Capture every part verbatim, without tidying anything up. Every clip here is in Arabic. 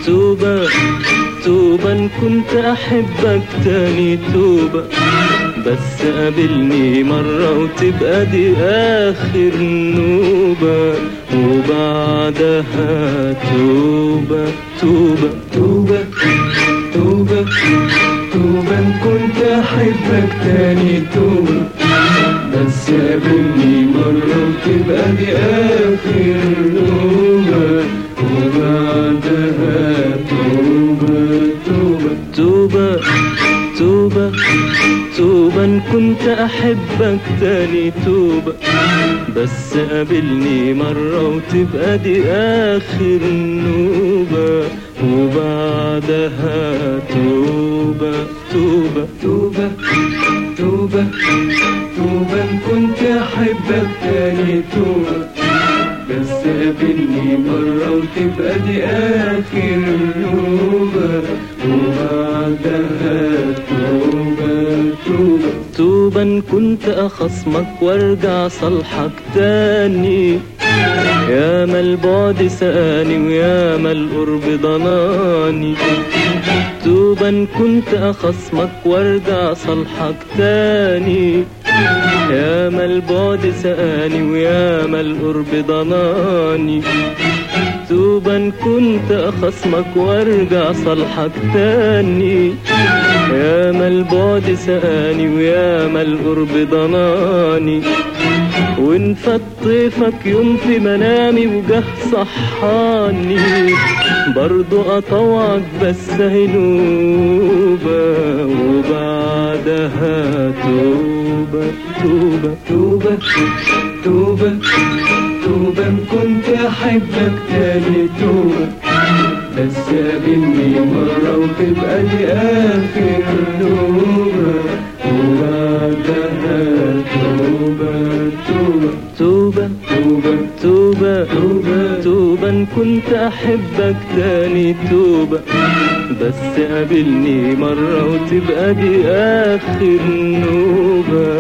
توبة توبة إن كنت أحبك تاني توبة، بس قابلني مرة وتبقى دي آخر نوبة، وبعدها توبة توبة توبة توبة توبة إن كنت أحبك تاني توبة، بس قابلني مرة وتبقى دي آخر نوبة، وبعدها توبة توبة توبة توبة توبة إن كنت أحبك تاني توبة، بس قابلني مرة وتبقى دي آخر نوبة، وبعدها توبة توبة توبة توبة توبة إن كنت أحبك تاني توبة، بس قابلني مرة وتبقى دي آخر نوبة، وبعدها توبة توبة توبة إن كنت أخصمك وارجع صالحك تاني، ياما البعد سقاني وياما القرب ضناني، توبة إن كنت أخصمك وارجع صالحك تاني، ياما البعد سقاني وياما القرب ضناني، توبة إن كنت أخصمك وارجع صالحك تاني، ياما البعد سقاني وياما القرب ضناني، وإن فات طيفك يوم في منامي وجه صحاني، برضو أطوعك بس هنوبة، وبعدها توبة توبة توبة توبة توبة إن كنت أحبك تاني توبة، بس قابلني مرة وتبقى دي آخر نوبة، وبعدها توبة توبة توبة توبة توبة توبة توبة إن كنت أحبك تاني توبة، بس قابلني مرة وتبقى دي آخر نوبة،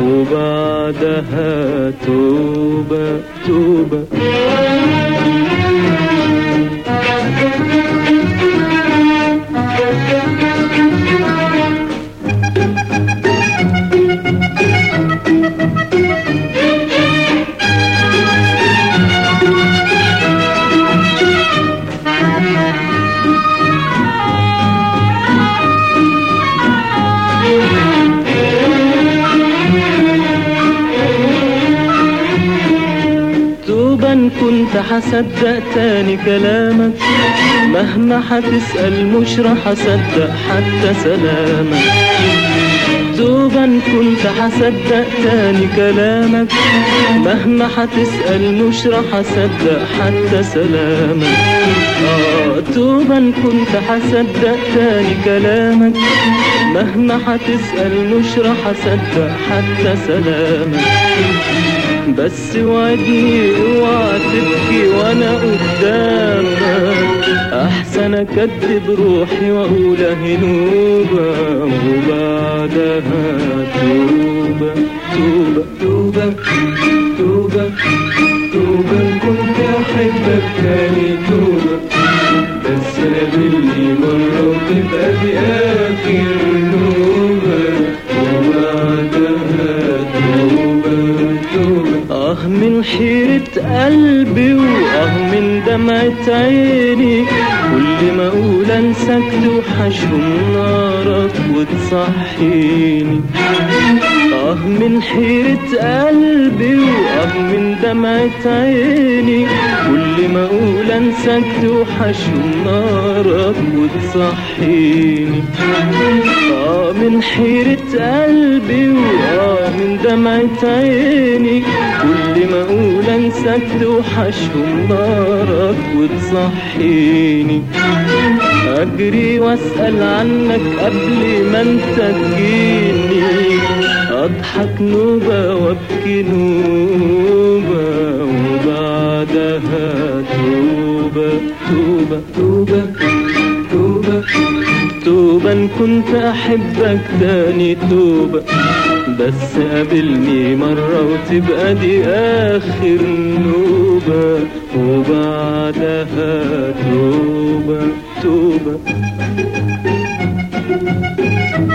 وبعدها توبة توبة إن كنت حصدق تاني كلامك، مهما حتسأل مش رح أصدق حتى سلامك، توبة إن كنت حصدق تاني كلامك، مهما حتسأل مش رح أصدق حتى سلامك، آه توبة إن كنت حصدق تاني كلامك، مهما حتسأل مش رح أصدق حتى سلامك، بس وعدني اوعى تبكي وانا قدامك، احسن اكدب روحي واقول هنوبة، وبعدها توبة توبة توبة توبة توبة إن كنت احبك تاني توبة، بس قابلني مرة وتبقى دي آخر نوبة، وبعدها توبة توبة. آه من حيرة قلبي وآه من دمعة عيني، كل ما أقول أنساك توحشهم نارك وتصحيني، آه من حيرة قلبي وآه من دمعة عيني، كل ما أقول أنساك توحشهم نارك وتصحيني، آه من حيرة قلبي وآه من دمعة عيني، كل ما أقول أنساك توحشهم نارك وتصحيني، أجري وأسأل عنك قبل ما أنت تجيني، أضحك نوبة وأبكي نوبة، وبعدها توبة توبة توبة توبة توبة إن كنت أحبك تاني توبة، بس قابلني مرة وتبقى دي آخر نوبة، وبعدها توبة توبة